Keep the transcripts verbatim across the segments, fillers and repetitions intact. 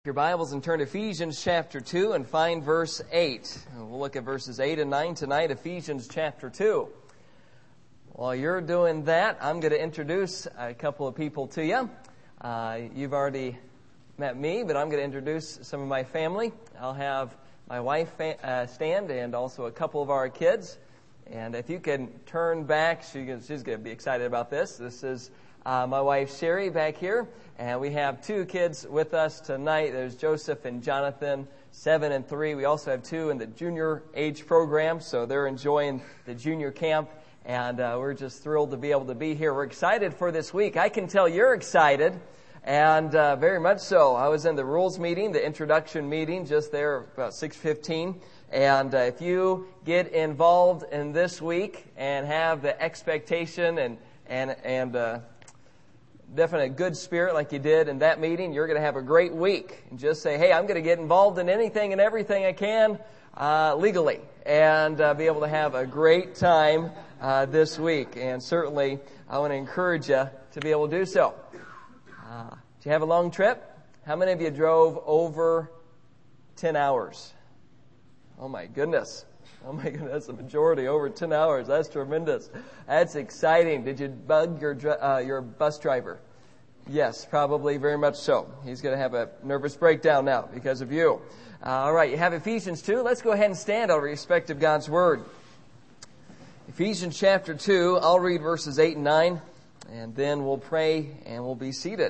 Your Bibles and turn to Ephesians chapter two and find verse eight. We'll look at verses eight and nine tonight, Ephesians chapter two. While you're doing that, I'm going to introduce a couple of people to you. Uh, you've already met me, but I'm going to introduce some of my family. I'll have my wife uh, stand and also a couple of our kids. And if you can turn back, she, she's going to be excited about this. This is Uh, my wife, Sherry, back here, and we have two kids with us tonight. There's Joseph and Jonathan, seven and three. We also have two in the junior age program, so they're enjoying the junior camp, and uh, we're just thrilled to be able to be here. We're excited for this week. I can tell you're excited, and uh, very much so. I was in the rules meeting, the introduction meeting, just there about six fifteen, and uh, if you get involved in this week and have the expectation and, and, and, uh, definite good spirit like you did in that meeting, you're going to have a great week. And just say, hey, I'm going to get involved in anything and everything I can uh, legally and uh, be able to have a great time uh, this week. And certainly, I want to encourage you to be able to do so. Uh, did you have a long trip? How many of you drove over ten hours? Oh, my goodness. Oh, my goodness, that's the majority, over ten hours. That's tremendous. That's exciting. Did you bug your uh, your bus driver? Yes, probably very much so. He's going to have a nervous breakdown now because of you. Uh, all right, you have Ephesians two. Let's go ahead and stand out of respect of God's Word. Ephesians chapter two, I'll read verses eight and nine, and then we'll pray and we'll be seated.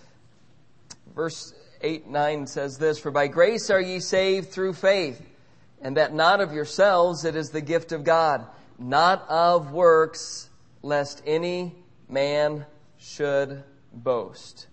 Verse eight and nine says this, "For by grace are ye saved through faith, and that not of yourselves, it is the gift of God, not of works, lest any man should boast."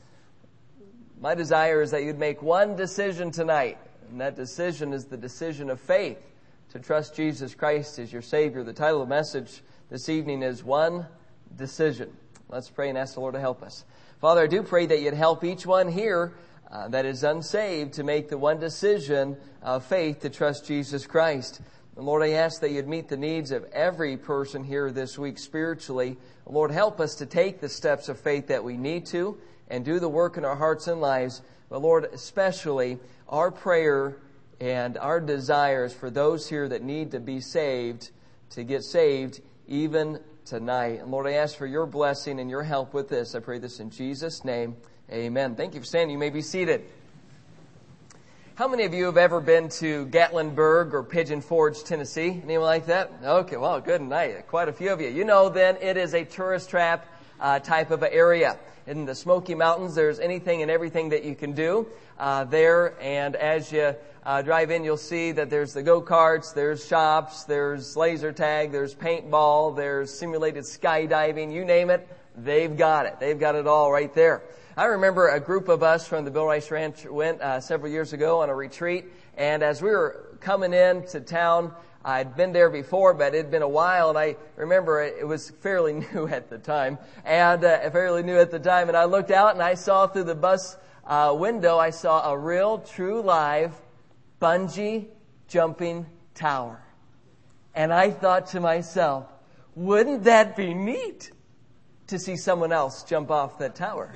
My desire is that you'd make one decision tonight, and that decision is the decision of faith, to trust Jesus Christ as your Savior. The title of the message this evening is One Decision. Let's pray and ask the Lord to help us. Father, I do pray that you'd help each one here Uh, that is unsaved to make the one decision of faith to trust Jesus Christ. And Lord, I ask that you'd meet the needs of every person here this week spiritually. Lord, help us to take the steps of faith that we need to and do the work in our hearts and lives. But Lord, especially our prayer and our desires for those here that need to be saved, to get saved even tonight. And Lord, I ask for your blessing and your help with this. I pray this in Jesus' name. Amen. Thank you for standing. You may be seated. How many of you have ever been to Gatlinburg or Pigeon Forge, Tennessee? Anyone like that? Okay, well, good night. Quite a few of you. You know then it is a tourist trap uh, type of area. In the Smoky Mountains, there's anything and everything that you can do uh, there. And as you uh, drive in, you'll see that there's the go-karts, there's shops, there's laser tag, there's paintball, there's simulated skydiving. You name it, they've got it. They've got it all right there. I remember a group of us from the Bill Rice Ranch went uh, several years ago on a retreat, and as we were coming into town, I'd been there before, but it had been a while, and I remember it, it was fairly new at the time, and uh, fairly new at the time, and I looked out and I saw through the bus uh, window, I saw a real, true, live bungee jumping tower. And I thought to myself, wouldn't that be neat to see someone else jump off that tower?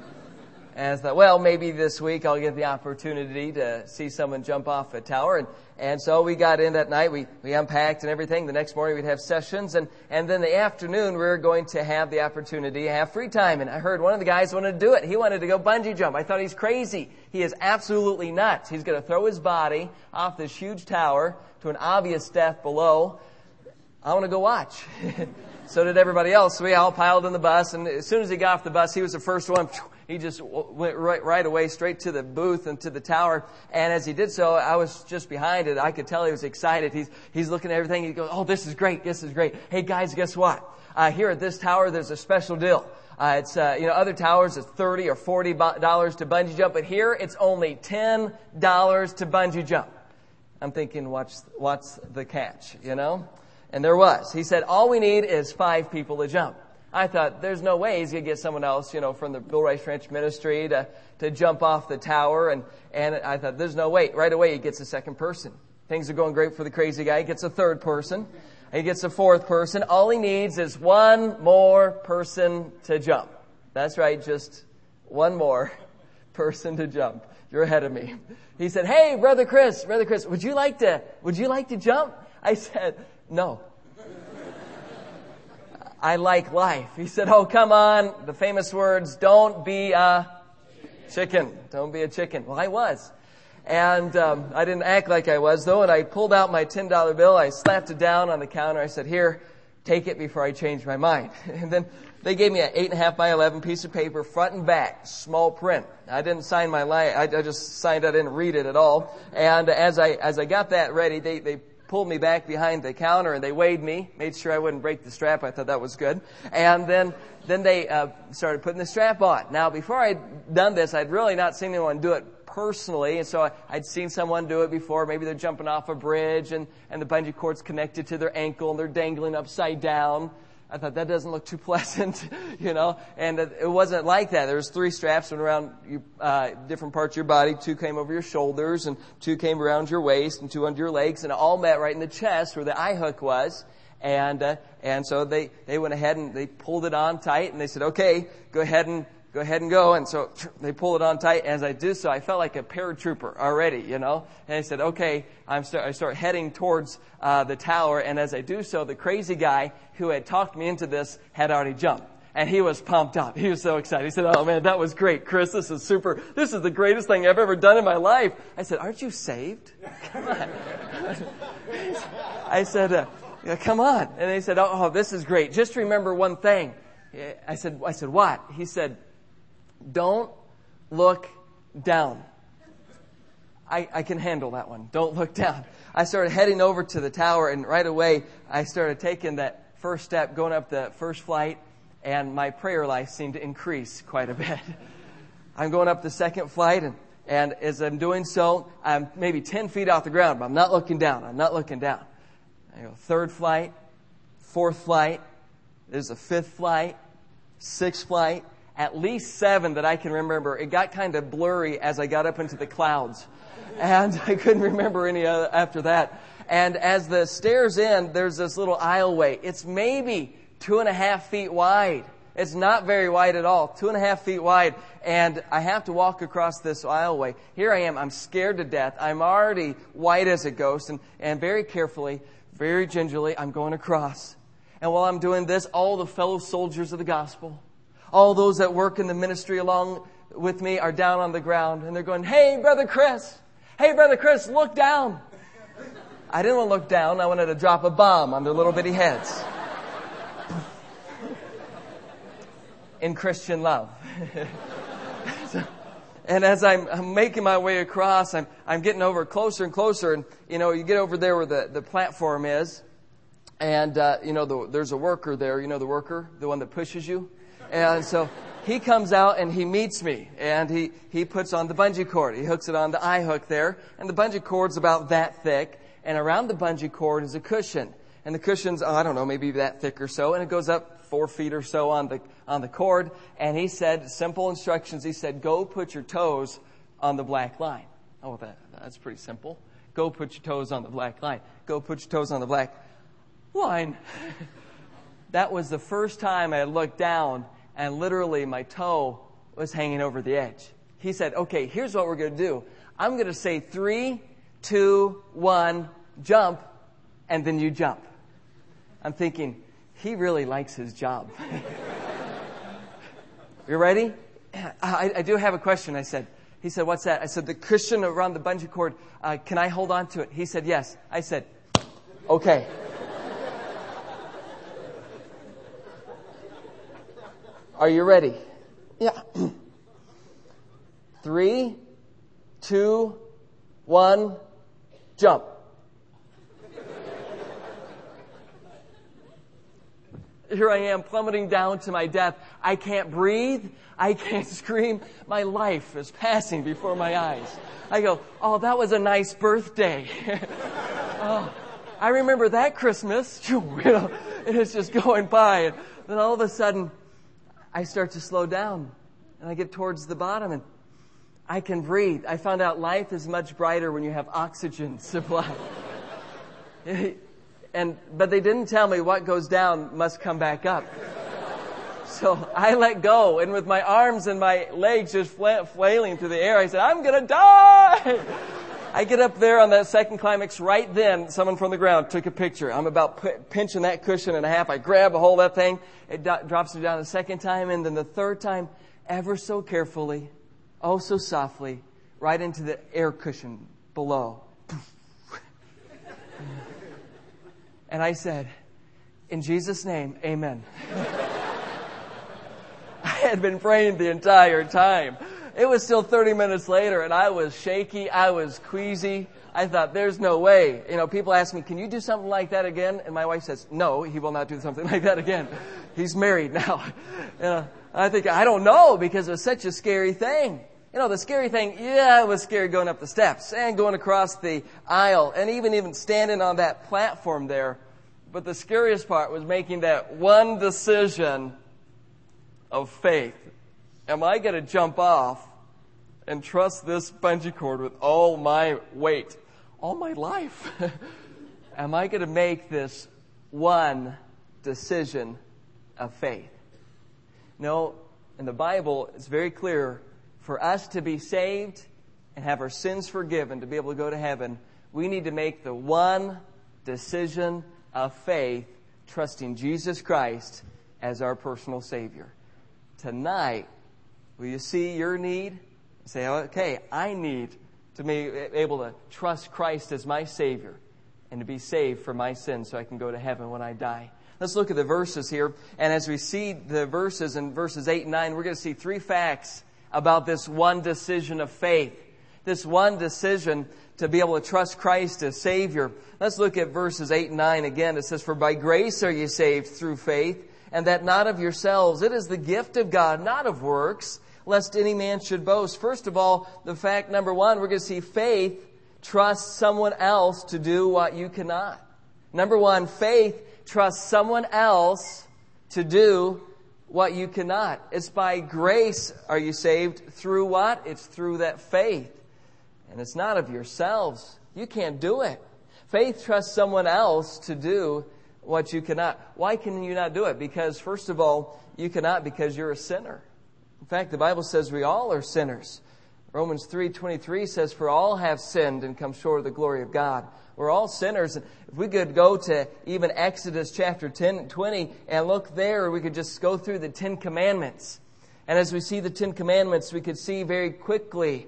And I thought, well, maybe this week I'll get the opportunity to see someone jump off a tower. And, and so we got in that night. We, we unpacked and everything. The next morning we'd have sessions. And, and then the afternoon we were going to have the opportunity to have free time. And I heard one of the guys wanted to do it. He wanted to go bungee jump. I thought he's crazy. He is absolutely nuts. He's going to throw his body off this huge tower to an obvious death below. I want to go watch. So did everybody else. So we all piled in the bus. And as soon as he got off the bus, he was the first one. He just went right, right away straight to the booth and to the tower. And as he did so, I was just behind it. I could tell he was excited. He's, he's looking at everything. He goes, oh, this is great. This is great. Hey, guys, guess what? Uh, here at this tower, there's a special deal. Uh, it's, uh, you know, other towers, it's thirty or forty dollars to bungee jump. But here, it's only ten dollars to bungee jump. I'm thinking, what's, what's the catch, you know? And there was. He said, all we need is five people to jump. I thought, there's no way he's going to get someone else, you know, from the Bill Rice Ranch Ministry to, to jump off the tower. And, and I thought, there's no way. Right away, he gets a second person. Things are going great for the crazy guy. He gets a third person. He gets a fourth person. All he needs is one more person to jump. That's right, just one more person to jump. You're ahead of me. He said, hey, Brother Chris, Brother Chris, would you like to, would you like to jump? I said, no. I like life. He said, oh, come on. The famous words, don't be a chicken. Don't be a chicken. Well, I was. And um, I didn't act like I was, though, and I pulled out my ten dollar bill. I slapped it down on the counter. I said, here, take it before I change my mind. And then they gave me an eight and a half by eleven piece of paper, front and back, small print. I didn't sign my line. I, I just signed. I didn't read it at all. And as I as I got that ready, they they pulled me back behind the counter and they weighed me, made sure I wouldn't break the strap. I thought that was good. And then then they uh, started putting the strap on. Now, before I'd done this, I'd really not seen anyone do it personally, and so I, I'd seen someone do it before. Maybe they're jumping off a bridge and, and the bungee cord's connected to their ankle and they're dangling upside down. I thought that doesn't look too pleasant, you know, and it wasn't like that. There was three straps around you, uh, different parts of your body. Two came over your shoulders and two came around your waist and two under your legs, and it all met right in the chest where the eye hook was. And, uh, and so they, they went ahead and they pulled it on tight and they said, okay, go ahead and Go ahead and go. And so they pull it on tight. As I did so, I felt like a paratrooper already, you know. And I said, okay, I'm start, I start heading towards uh, the tower. And as I do so, the crazy guy who had talked me into this had already jumped. And he was pumped up. He was so excited. He said, oh, man, that was great, Chris. This is super. This is the greatest thing I've ever done in my life. I said, aren't you saved? Come on. I said, uh, yeah, come on. And he said, oh, oh, this is great. Just remember one thing. I said, I said, what? He said, don't look down. I, I can handle that one. Don't look down. I started heading over to the tower, and right away I started taking that first step, going up the first flight, and my prayer life seemed to increase quite a bit. I'm going up the second flight, and, and as I'm doing so, I'm maybe ten feet off the ground, but I'm not looking down. I'm not looking down. I go third flight, fourth flight, there's a fifth flight, sixth flight, at least seven that I can remember. It got kind of blurry as I got up into the clouds. And I couldn't remember any other after that. And as the stairs end, there's this little aisleway. It's maybe two and a half feet wide. It's not very wide at all. Two and a half feet wide. And I have to walk across this aisleway. Here I am. I'm scared to death. I'm already white as a ghost. And, and very carefully, very gingerly, I'm going across. And while I'm doing this, all the fellow soldiers of the gospel, all those that work in the ministry along with me are down on the ground. And they're going, hey, Brother Chris. Hey, Brother Chris, look down. I didn't want to look down. I wanted to drop a bomb on their little bitty heads. In Christian love. so, and as I'm, I'm making my way across, I'm, I'm getting over closer and closer. And, you know, you get over there where the, the platform is. And, uh, you know, the, there's a worker there. You know the worker? The one that pushes you? And so he comes out and he meets me, and he, he puts on the bungee cord. He hooks it on the eye hook there, and the bungee cord's about that thick, and around the bungee cord is a cushion. And the cushion's, oh, I don't know, maybe that thick or so, and it goes up four feet or so on the on the cord. And he said, simple instructions. He said, go put your toes on the black line. Oh, that that's pretty simple. Go put your toes on the black line. Go put your toes on the black line. That was the first time I looked down, and literally my toe was hanging over the edge. He said, okay, here's what we're going to do. I'm going to say three, two, one, jump, and then you jump. I'm thinking, he really likes his job. You ready? I, I do have a question, I said. He said, what's that? I said, the cushion around the bungee cord, uh, can I hold on to it? He said, yes. I said, okay. Are you ready? Yeah. Three, two, one, jump. Here I am plummeting down to my death. I can't breathe. I can't scream. My life is passing before my eyes. I go, oh, that was a nice birthday. Oh, I remember that Christmas. You know, and it's just going by. And then all of a sudden, I start to slow down, and I get towards the bottom, and I can breathe. I found out life is much brighter when you have oxygen supply. and but they didn't tell me what goes down must come back up. So I let go, and with my arms and my legs just fla- flailing through the air, I said, I'm going to die! I get up there on that second climax. Right then, someone from the ground took a picture. I'm about p- pinching that cushion in half. I grab a hold of that thing. It do- drops me down the second time, and then the third time, ever so carefully, oh so softly, right into the air cushion below. And I said, in Jesus' name, amen. I had been praying the entire time. It was still thirty minutes later, and I was shaky. I was queasy. I thought, there's no way. You know, people ask me, can you do something like that again? And my wife says, no, he will not do something like that again. He's married now. You know, I think, I don't know, because it was such a scary thing. You know, the scary thing, yeah, it was scary going up the steps and going across the aisle and even, even standing on that platform there. But the scariest part was making that one decision of faith. Am I going to jump off and trust this bungee cord with all my weight, all my life? Am I going to make this one decision of faith? No, in the Bible, it's very clear, for us to be saved and have our sins forgiven, to be able to go to heaven, we need to make the one decision of faith, trusting Jesus Christ as our personal Savior. Tonight, will you see your need and say, okay, I need to be able to trust Christ as my Savior and to be saved from my sins so I can go to heaven when I die. Let's look at the verses here. And as we see the verses in verses eight and nine, we're going to see three facts about this one decision of faith. This one decision to be able to trust Christ as Savior. Let's look at verses eight and nine again. It says, for by grace are you saved through faith, and that not of yourselves. It is the gift of God, not of works, lest any man should boast. First of all, the fact number one, we're going to see faith trusts someone else to do what you cannot. Number one, faith trusts someone else to do what you cannot. It's by grace are you saved. Through what? It's through that faith. And it's not of yourselves. You can't do it. Faith trusts someone else to do what you cannot. Why can you not do it? Because, first of all, you cannot because you're a sinner. In fact, the Bible says we all are sinners. Romans three twenty-three says, for all have sinned and come short of the glory of God. We're all sinners. If we could go to even Exodus chapter ten and twenty and look there, we could just go through the Ten Commandments. And as we see the Ten Commandments, we could see very quickly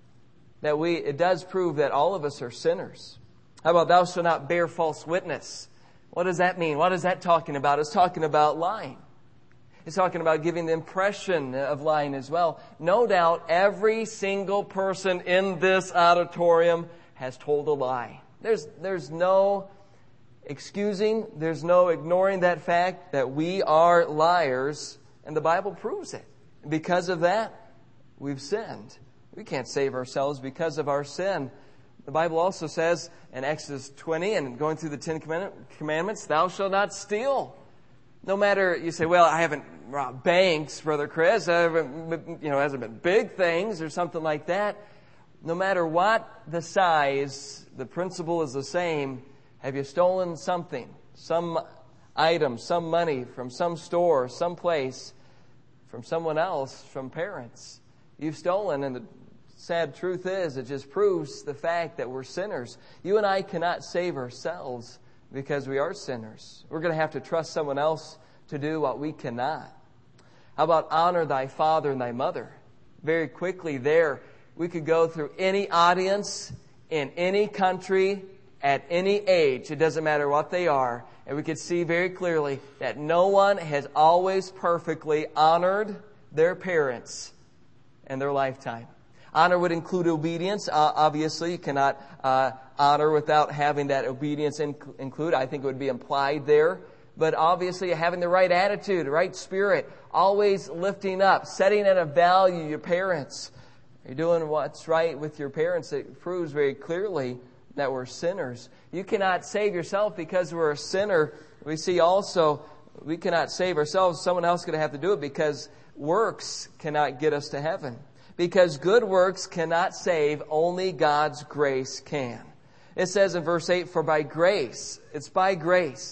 that we it does prove that all of us are sinners. How about thou shalt not bear false witness? What does that mean? What is that talking about? It's talking about lying. It's talking about giving the impression of lying as well. No doubt every single person in this auditorium has told a lie. There's, there's no excusing, there's no ignoring that fact that we are liars, and the Bible proves it. Because of that, we've sinned. We can't save ourselves because of our sin. The Bible also says in Exodus twenty, and going through the Ten Commandments, thou shalt not steal. No matter, you say, well, I haven't robbed banks, Brother Chris. I haven't, you know, hasn't been big things or something like that. No matter what the size, the principle is the same. Have you stolen something, some item, some money from some store, some place, from someone else, from parents? You've stolen, and the sad truth is, it just proves the fact that we're sinners. You and I cannot save ourselves because we are sinners. We're going to have to trust someone else to do what we cannot. How about honor thy father and thy mother? Very quickly there, we could go through any audience in any country at any age. It doesn't matter what they are. And we could see very clearly that no one has always perfectly honored their parents in their lifetime. Honor would include obedience. Uh, obviously, you cannot uh, honor without having that obedience in- include. I think it would be implied there. But obviously, having the right attitude, the right spirit, always lifting up, setting at a value your parents. You're doing what's right with your parents. It proves very clearly that we're sinners. You cannot save yourself because we're a sinner. We see also we cannot save ourselves. Someone else is going to have to do it because works cannot get us to heaven. Because good works cannot save, only God's grace can. It says in verse eight, for by grace, it's by grace.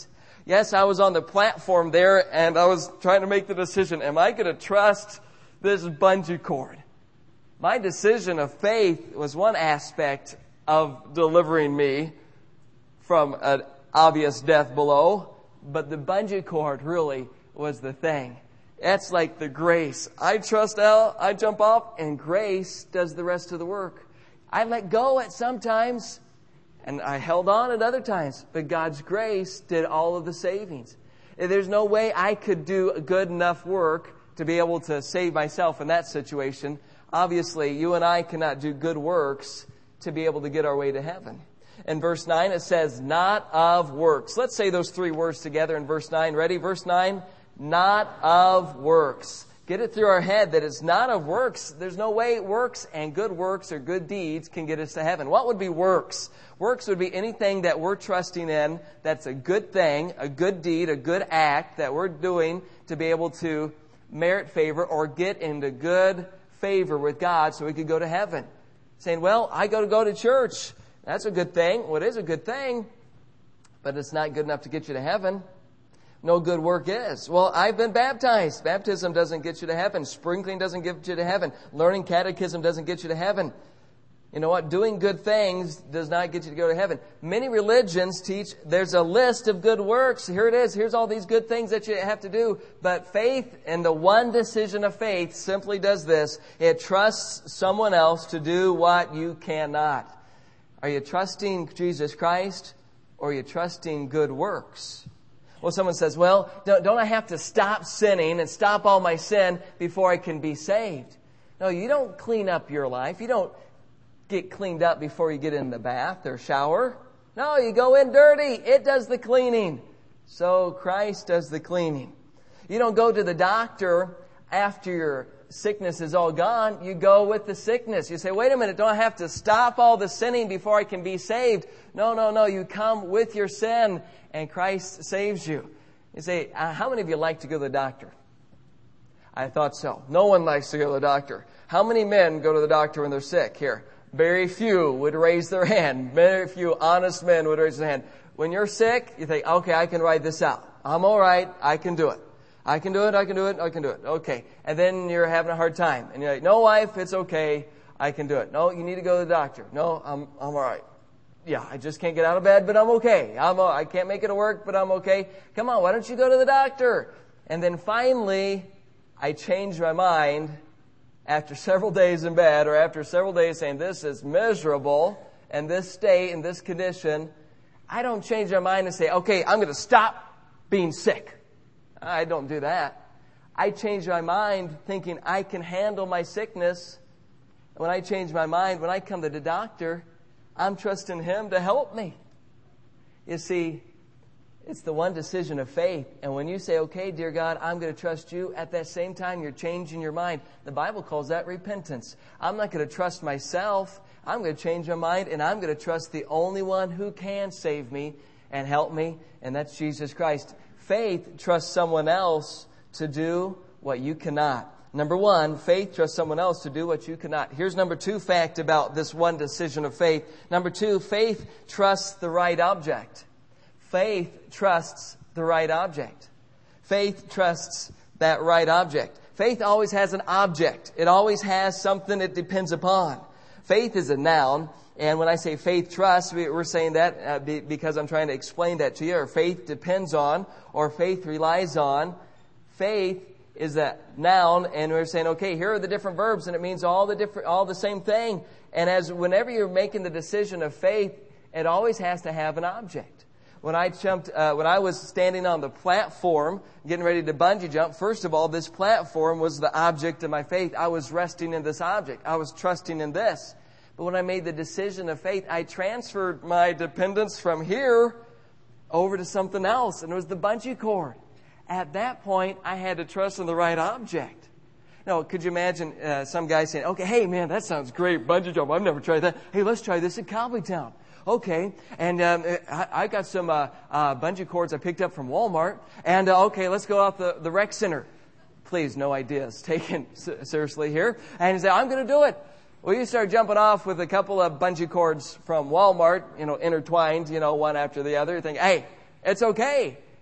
Yes, I was on the platform there and I was trying to make the decision, am I going to trust this bungee cord? My decision of faith was one aspect of delivering me from an obvious death below, but the bungee cord really was the thing. That's like the grace. I trust Al, I jump off, and grace does the rest of the work. I let go at some times, and I held on at other times, but God's grace did all of the savings. There's no way I could do good enough work to be able to save myself in that situation. Obviously, you and I cannot do good works to be able to get our way to heaven. In verse nine, it says, not of works. Let's say those three words together in verse nine. Ready? Verse nine, not of works. Get it through our head that it's not of works. There's no way works and good works or good deeds can get us to heaven. What would be works? Works would be anything that we're trusting in that's a good thing, a good deed, a good act that we're doing to be able to merit favor or get into good favor with God so we could go to heaven. Saying, well, I go to go to church. That's a good thing. Well, it is a good thing, but it's not good enough to get you to heaven. No good work is. Well, I've been baptized. Baptism doesn't get you to heaven. Sprinkling doesn't get you to heaven. Learning catechism doesn't get you to heaven. You know what? Doing good things does not get you to go to heaven. Many religions teach there's a list of good works. Here it is. Here's all these good things that you have to do. But faith, and the one decision of faith, simply does this. It trusts someone else to do what you cannot. Are you trusting Jesus Christ, or are you trusting good works? Well, someone says, well, don't, don't I have to stop sinning and stop all my sin before I can be saved? No, you don't clean up your life. You don't get cleaned up before you get in the bath or shower. No, you go in dirty. It does the cleaning. So Christ does the cleaning. You don't go to the doctor after your sickness is all gone. You go with the sickness. You say, wait a minute, don't I have to stop all the sinning before I can be saved? No, no, no. You come with your sin and Christ saves you. You say, uh, how many of you like to go to the doctor? I thought so. No one likes to go to the doctor. How many men go to the doctor when they're sick? Here. Very few would raise their hand. Very few honest men would raise their hand. When you're sick, you think, okay, I can ride this out. I'm all right. I can do it. I can do it. I can do it. I can do it. Okay. And then you're having a hard time. And you're like, no, wife, it's okay. I can do it. No, you need to go to the doctor. No, I'm, I'm all right. Yeah, I just can't get out of bed, but I'm okay. I'm, uh, I can't make it to work, but I'm okay. Come on, why don't you go to the doctor? And then finally, I changed my mind after several days in bed, or after several days saying, this is miserable, and this state, and this condition. I don't change my mind and say, okay, I'm going to stop being sick. I don't do that. I change my mind thinking I can handle my sickness. And when I change my mind, when I come to the doctor, I'm trusting Him to help me. You see, it's the one decision of faith. And when you say, okay, dear God, I'm going to trust you, at that same time, you're changing your mind. The Bible calls that repentance. I'm not going to trust myself. I'm going to change my mind, and I'm going to trust the only one who can save me and help me, and that's Jesus Christ. Faith trusts someone else to do what you cannot. Number one, faith trusts someone else to do what you cannot. Here's number two fact about this one decision of faith. Number two, faith trusts the right object. Faith trusts the right object. Faith trusts that right object. Faith always has an object. It always has something it depends upon. Faith is a noun. And when I say faith trusts, we're saying that uh, because I'm trying to explain that to you. Or faith depends on, or faith relies on. Faith is a noun, and we're saying, okay, here are the different verbs, and it means all the different, all the same thing. And as whenever you're making the decision of faith, it always has to have an object. When I jumped, uh, when I was standing on the platform, getting ready to bungee jump, first of all, this platform was the object of my faith. I was resting in this object. I was trusting in this. But when I made the decision of faith, I transferred my dependence from here over to something else, and it was the bungee cord. At that point, I had to trust in the right object. Now, could you imagine uh, some guy saying, okay, hey, man, that sounds great, bungee jump. I've never tried that. Hey, let's try this in Cowboytown. Okay, and um, I, I got some uh, uh, bungee cords I picked up from Walmart, and uh, okay, let's go out the, the rec center. Please, no ideas taken seriously here. And he said, I'm going to do it. Well, you start jumping off with a couple of bungee cords from Walmart, you know, intertwined, you know, one after the other. You think, hey, it's okay.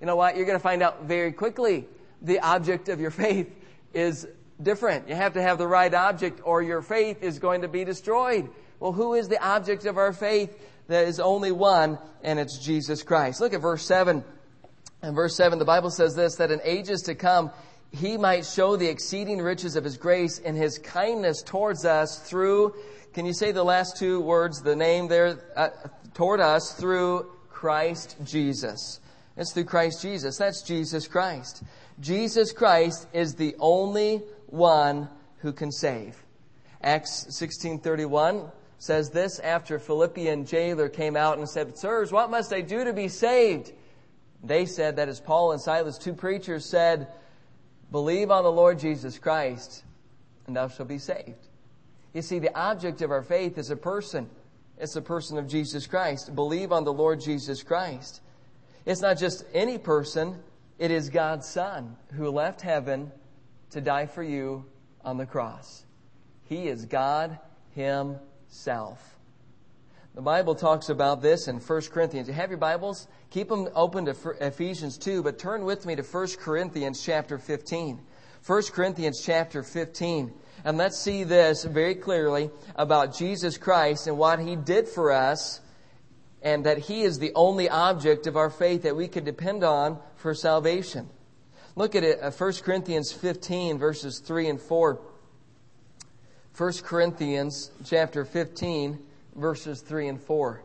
you know what? You're going to find out very quickly the object of your faith is different. You have to have the right object or your faith is going to be destroyed. Well, who is the object of our faith? There is only one, and it's Jesus Christ. Look at verse seven. In verse seven, the Bible says this, that in ages to come, He might show the exceeding riches of His grace and His kindness towards us through, can you say the last two words, the name there, uh, toward us through Christ Jesus. It's through Christ Jesus. That's Jesus Christ. Jesus Christ is the only one who can save. Acts sixteen thirty-one says this, after a Philippian jailer came out and said, Sirs, what must I do to be saved? They said that as Paul and Silas, two preachers, said, believe on the Lord Jesus Christ, and thou shalt be saved. You see, the object of our faith is a person. It's the person of Jesus Christ. Believe on the Lord Jesus Christ. It's not just any person. It is God's Son who left heaven to die for you on the cross. He is God Himself. The Bible talks about this in First Corinthians. You have your Bibles? Keep them open to Ephesians two, but turn with me to First Corinthians chapter fifteen. First Corinthians chapter fifteen. And let's see this very clearly about Jesus Christ and what He did for us, and that He is the only object of our faith that we can depend on for salvation. Look at it, First Corinthians fifteen, verses three and four. First Corinthians chapter fifteen, verses three and four.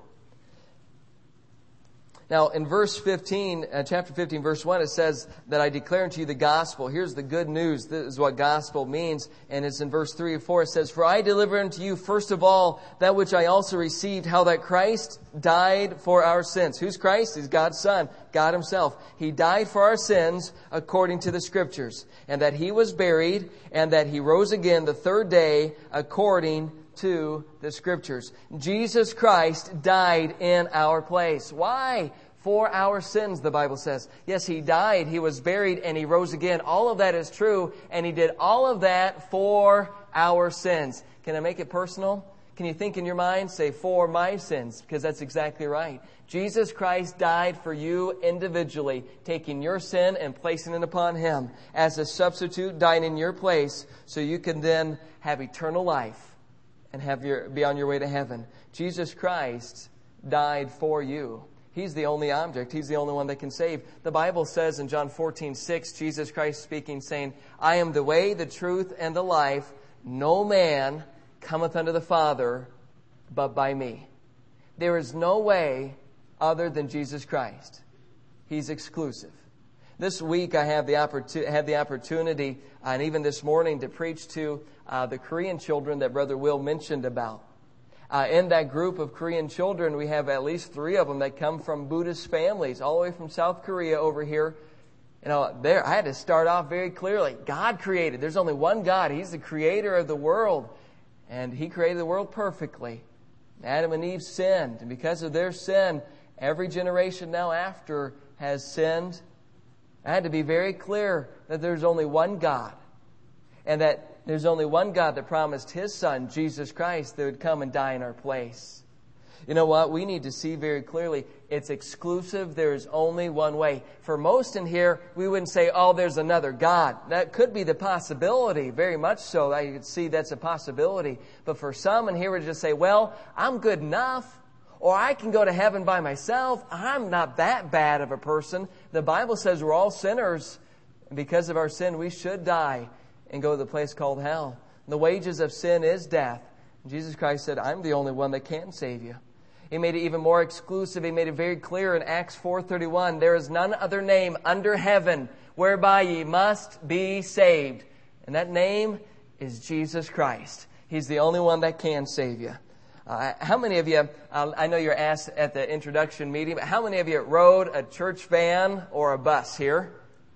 Now, in verse fifteen, uh, chapter fifteen, verse one, it says that I declare unto you the gospel. Here's the good news. This is what gospel means. And it's in verse three and four. It says, for I deliver unto you first of all that which I also received, how that Christ died for our sins. Who's Christ? He's God's Son, God Himself. He died for our sins according to the Scriptures. And that He was buried, and that He rose again the third day according to the Scriptures. Jesus Christ died in our place. Why? For our sins, the Bible says. Yes, He died, He was buried, and He rose again. All of that is true, and He did all of that for our sins. Can I make it personal? Can you think in your mind, say, for my sins? Because that's exactly right. Jesus Christ died for you individually, taking your sin and placing it upon Him as a substitute, dying in your place, so you can then have eternal life and have your, be on your way to heaven. Jesus Christ died for you. He's the only object. He's the only one that can save. The Bible says in John fourteen six, Jesus Christ speaking, saying, I am the way, the truth, and the life. No man cometh unto the Father but by me. There is no way other than Jesus Christ. He's exclusive. This week I have the opportu- had the opportunity, uh, and even this morning, to preach to uh, the Korean children that Brother Will mentioned about. Uh, in that group of Korean children, we have at least three of them that come from Buddhist families, all the way from South Korea over here. You know, there I had to start off very clearly. God created. There's only one God. He's the creator of the world, and He created the world perfectly. Adam and Eve sinned, and because of their sin, every generation now after has sinned. I had to be very clear that there's only one God, and that there's only one God that promised His Son, Jesus Christ, that would come and die in our place. You know what? We need to see very clearly it's exclusive. There is only one way. For most in here, we wouldn't say, oh, there's another God. That could be the possibility, very much so. I could see that's a possibility. But for some in here, we just say, well, I'm good enough. Or I can go to heaven by myself. I'm not that bad of a person. The Bible says we're all sinners. And because of our sin, we should die and go to the place called hell. The wages of sin is death. And Jesus Christ said, I'm the only one that can save you. He made it even more exclusive. He made it very clear in Acts four thirty-one. There is none other name under heaven whereby ye must be saved. And that name is Jesus Christ. He's the only one that can save you. Uh, how many of you, uh, I know you're asked at the introduction meeting, but how many of you rode a church van or a bus here?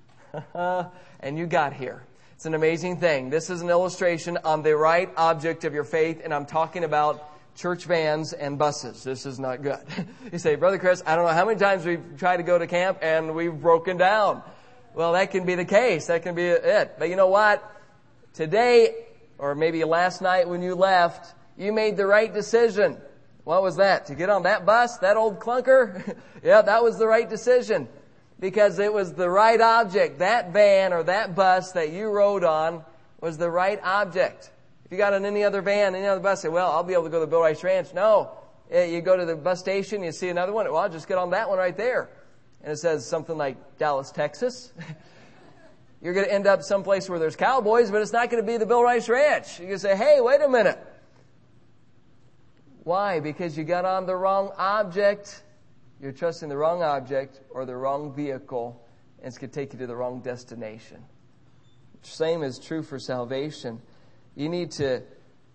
And you got here. It's an amazing thing. This is an illustration on the right object of your faith, and I'm talking about church vans and buses. This is not good. You say, Brother Chris, I don't know how many times we've tried to go to camp and we've broken down. Well, that can be the case. That can be it. But you know what? Today, or maybe last night when you left, you made the right decision. What was that? To get on that bus? That old clunker? Yeah, that was the right decision. because it was the right object. That van or that bus that you rode on was the right object. If you got on any other van, any other bus, say, well, I'll be able to go to the Bill Rice Ranch. No. You go to the bus station, you see another one. Well, I'll just get on that one right there. And it says something like Dallas, Texas. You're going to end up someplace where there's cowboys, but it's not going to be the Bill Rice Ranch. You can say, hey, wait a minute. Why? Because you got on the wrong object. You're trusting the wrong object or the wrong vehicle, and it's going to take you to the wrong destination. The same is true for salvation. You need to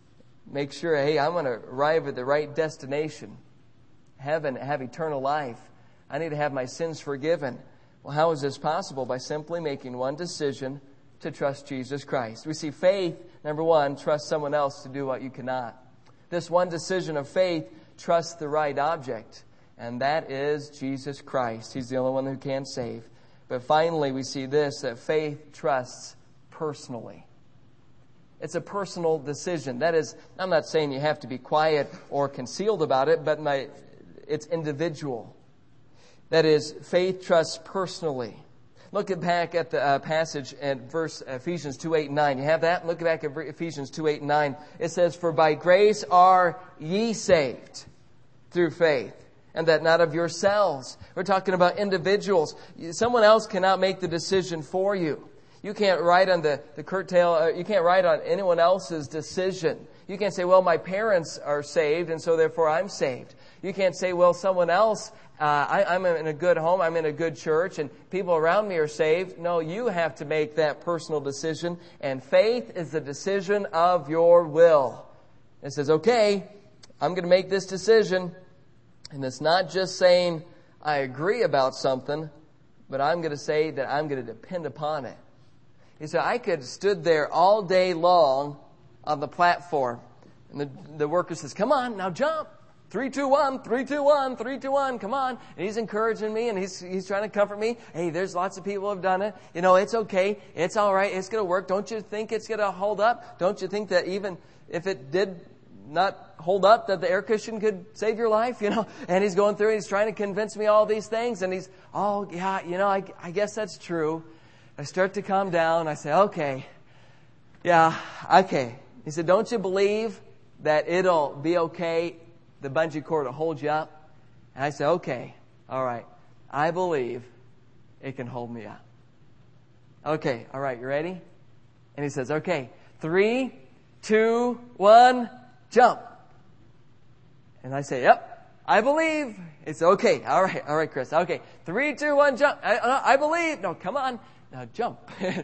make sure, hey, I'm going to arrive at the right destination. Heaven, have eternal life. I need to have my sins forgiven. Well, how is this possible? By simply making one decision to trust Jesus Christ. We see faith, number one, trust someone else to do what you cannot. This one decision of faith trusts the right object, and that is Jesus Christ. He's the only one who can save. But finally, we see this, that faith trusts personally. It's a personal decision. That is, I'm not saying you have to be quiet or concealed about it, but my, it's individual. That is, faith trusts personally. Look at back at the uh, passage at verse Ephesians two, eight, and nine. You have that? Look back at Ephesians two, eight, and nine. It says, for by grace are ye saved through faith, and that not of yourselves. We're talking about individuals. Someone else cannot make the decision for you. You can't write on the, the curtail, uh, you can't write on anyone else's decision. You can't say, well, my parents are saved, and so therefore I'm saved. You can't say, well, someone else, uh, I, I'm in a good home, I'm in a good church, and people around me are saved. No, you have to make that personal decision, and faith is the decision of your will. It says, okay, I'm going to make this decision, and it's not just saying I agree about something, but I'm going to say that I'm going to depend upon it. You say, I could have stood there all day long on the platform, and the, the worker says, come on, now jump. Three, two, one, three, two, one, three, two, one, come on. And he's encouraging me and he's he's trying to comfort me. Hey, there's lots of people who have done it. You know, it's okay. It's all right. It's going to work. Don't you think it's going to hold up? Don't you think that even if it did not hold up, that the air cushion could save your life? You know, and he's going through and he's trying to convince me all these things. And he's, oh, yeah, you know, I, I guess that's true. I start to calm down. I say, okay, yeah, okay. He said, don't you believe that it'll be okay? The bungee cord will hold you up. And I say, okay, all right. I believe it can hold me up. Okay, all right, you ready? And he says, okay, three, two, one, jump. And I say, yep, I believe. It's okay, all right, all right, Chris. Okay, three, two, one, jump. I, I believe. No, come on, now jump.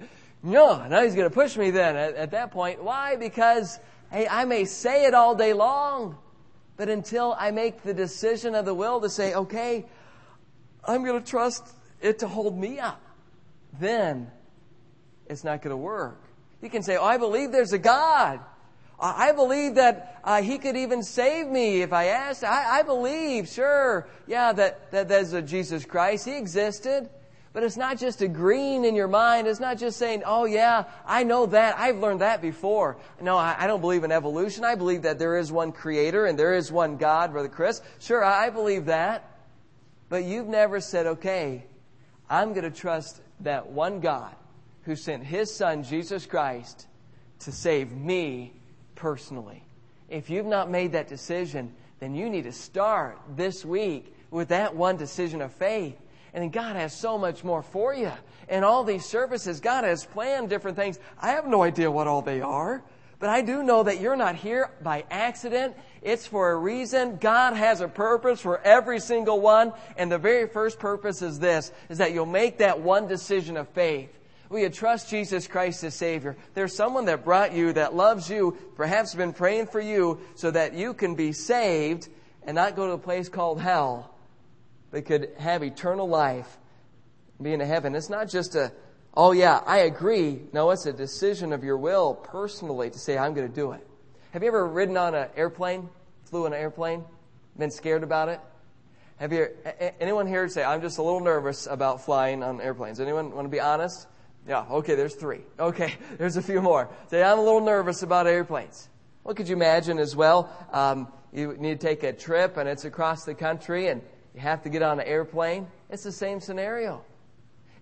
No, now he's going to push me then at, at that point. Why? Because, hey, I may say it all day long, but until I make the decision of the will to say, okay, I'm going to trust it to hold me up, then it's not going to work. You can say, oh, I believe there's a God. I believe that uh, He could even save me if I asked. I, I believe, sure, yeah, that, that there's a Jesus Christ. He existed. But it's not just agreeing in your mind. It's not just saying, oh yeah, I know that. I've learned that before. No, I, I don't believe in evolution. I believe that there is one creator and there is one God, Brother Chris. Sure, I, I believe that. But you've never said, okay, I'm going to trust that one God who sent His Son, Jesus Christ, to save me personally. If you've not made that decision, then you need to start this week with that one decision of faith. And God has so much more for you. And all these services, God has planned different things. I have no idea what all they are. But I do know that you're not here by accident. It's for a reason. God has a purpose for every single one. And the very first purpose is this, is that you'll make that one decision of faith. Will you trust Jesus Christ as Savior? There's someone that brought you, that loves you, perhaps been praying for you so that you can be saved and not go to a place called hell. They could have eternal life, be in heaven. It's not just a, oh yeah, I agree. No, it's a decision of your will personally to say, I'm going to do it. Have you ever ridden on an airplane, flew on an airplane, been scared about it? Have you, anyone here say, I'm just a little nervous about flying on airplanes? Anyone want to be honest? Yeah, okay, there's three. Okay, there's a few more. Say, I'm a little nervous about airplanes. What could you imagine as well? Um, you need to take a trip and it's across the country and you have to get on an airplane. It's the same scenario.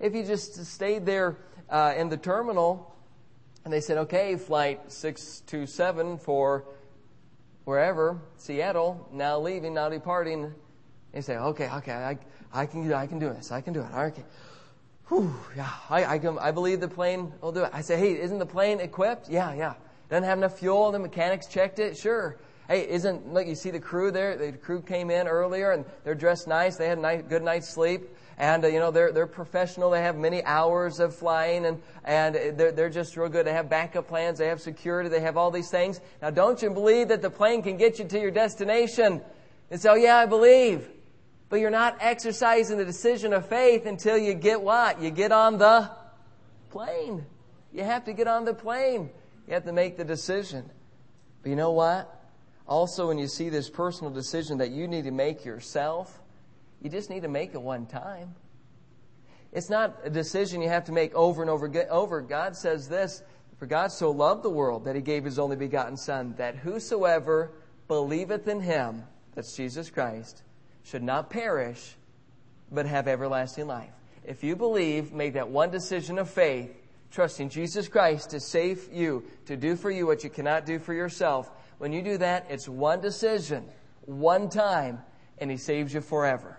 if you just stayed there uh, in the terminal and they said, okay, flight six two seven for wherever, Seattle, now leaving, now departing. And you say, okay, okay, I, I can, I can do this. I can do it. Okay. Whew, yeah, I, I can, I believe the plane will do it. I say, hey, isn't the plane equipped? Yeah, yeah. Doesn't have enough fuel. The mechanics checked it. Sure. Hey, isn't, look, you see the crew there? The crew came in earlier and they're dressed nice. They had a nice, good night's sleep. And, uh, you know, they're, they're professional. They have many hours of flying and, and they're, they're just real good. They have backup plans. They have security. They have all these things. Now, don't you believe that the plane can get you to your destination? And say, oh, yeah, I believe. But you're not exercising the decision of faith until you get what? You get on the plane. You have to get on the plane. You have to make the decision. But you know what? Also, when you see this personal decision that you need to make yourself, you just need to make it one time. It's not a decision you have to make over and over again. Over. God says this, for God so loved the world that He gave His only begotten Son, that whosoever believeth in Him, that's Jesus Christ, should not perish, but have everlasting life. If you believe, make that one decision of faith, trusting Jesus Christ to save you, to do for you what you cannot do for yourself. When you do that, it's one decision, one time, and He saves you forever.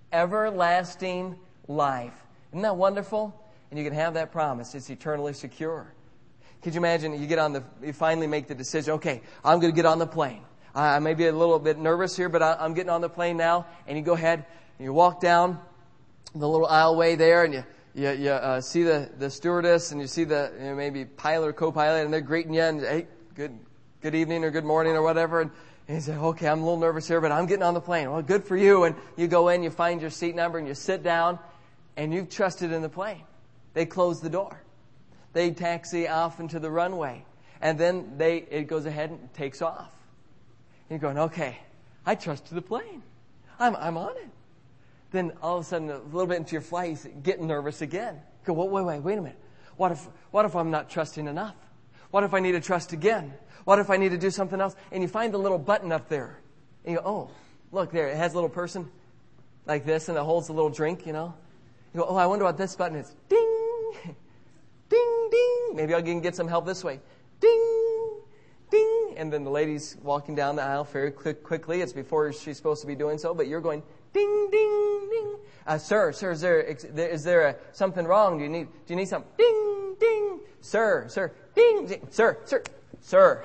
Everlasting life. Isn't that wonderful? And you can have that promise. It's eternally secure. Could you imagine you get on the, you finally make the decision, okay, I'm going to get on the plane. I may be a little bit nervous here, but I'm getting on the plane now. And you go ahead and you walk down the little aisleway there and you, you, you uh, see the, the stewardess and you see the, you know, maybe pilot or co-pilot and they're greeting you and, hey, good, good evening or good morning or whatever. And, and you say, okay, I'm a little nervous here, but I'm getting on the plane. Well, good for you. And you go in, you find your seat number and you sit down and you've trusted in the plane. They close the door. They taxi off into the runway. And then they, it goes ahead and takes off. And you're going, okay, I trusted the plane. I'm, I'm on it. Then all of a sudden, a little bit into your flight, you get nervous again. You go, wait, wait, wait, wait a minute. What if, what if I'm not trusting enough? What if I need to trust again? What if I need to do something else? And you find the little button up there. And you go, oh, look there. It has a little person like this, and it holds a little drink, you know. You go, oh, I wonder what this button is. Ding, ding, ding. Maybe I can get some help this way. Ding, ding. And then the lady's walking down the aisle very quick, quickly. It's before she's supposed to be doing so, but you're going, ding, ding, ding. Uh, sir, sir, is there, is there a, something wrong? Do you need, do you need something? Ding, ding. Sir, sir, ding, ding. Sir, sir, sir.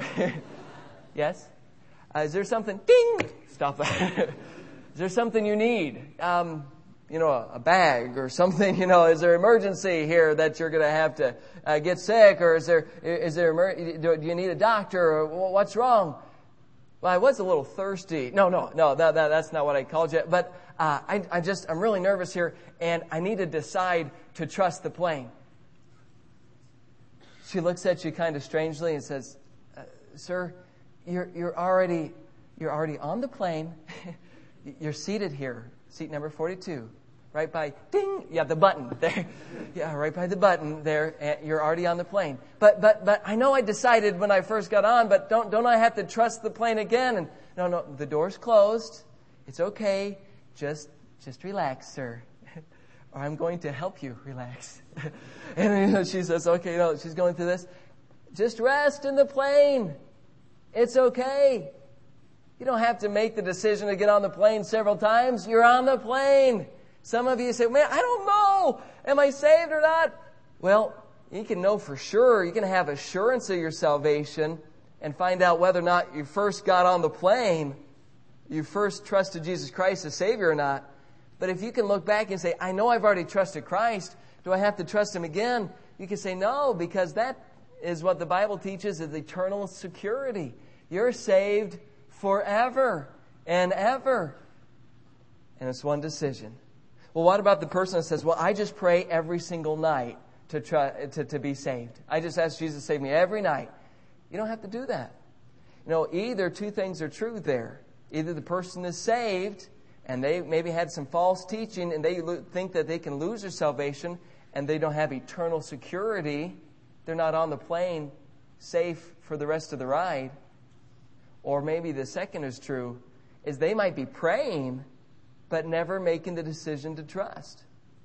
Yes? Uh, is there something? Ding. Stop that. Is there something you need? Um, you know, a, a bag or something, you know, is there emergency here that you're going to have to uh, get sick, or is there, is there, do, do you need a doctor, or what's wrong? Well, I was a little thirsty. No, no, no, that, that, that's not what I called you. But uh, I, I just, I'm really nervous here, and I need to decide to trust the plane. She looks at you kind of strangely and says, uh, "Sir, you're you're already you're already on the plane. You're seated here, seat number forty-two, right by ding. Yeah, the button there. Yeah, right by the button there. And you're already on the plane. But but but I know I decided when I first got on. But don't don't I have to trust the plane again? And no no, the door's closed. It's okay. Just just relax, sir." Or I'm going to help you relax. And you know, she says, okay, you know, she's going through this. Just rest in the plane. It's okay. You don't have to make the decision to get on the plane several times. You're on the plane. Some of you say, man, I don't know. Am I saved or not? Well, you can know for sure. You can have assurance of your salvation and find out whether or not you first got on the plane, you first trusted Jesus Christ as Savior or not. But if you can look back and say, I know I've already trusted Christ. Do I have to trust Him again? You can say no, because that is what the Bible teaches is eternal security. You're saved forever and ever. And it's one decision. Well, what about the person that says, well, I just pray every single night to try to, to be saved. I just ask Jesus to save me every night. You don't have to do that. You know, either two things are true there. Either the person is saved and they maybe had some false teaching and they lo- think that they can lose their salvation and they don't have eternal security. They're not on the plane safe for the rest of the ride. Or maybe the second is true, is they might be praying but never making the decision to trust.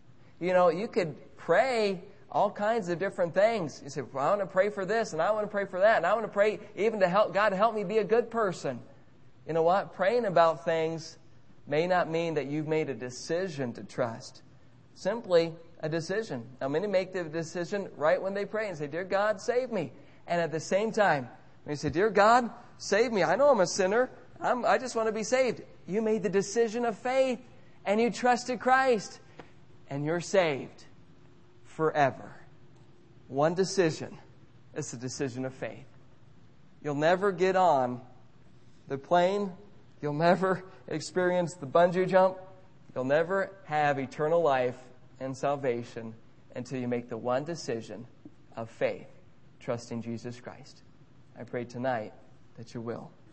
You know, you could pray all kinds of different things. You say, well, I want to pray for this, and I want to pray for that, and I want to pray even to help God to help me be a good person. You know what? Praying about things may not mean that you've made a decision to trust. Simply a decision. Now, many make the decision right when they pray and say, Dear God, save me. And at the same time, when you say, Dear God, save me. I know I'm a sinner. I'm, I just want to be saved. You made the decision of faith, and you trusted Christ, and you're saved forever. One decision is the decision of faith. You'll never get on the plane. You'll never experience the bungee jump. You'll never have eternal life and salvation until you make the one decision of faith, trusting Jesus Christ. I pray tonight that you will.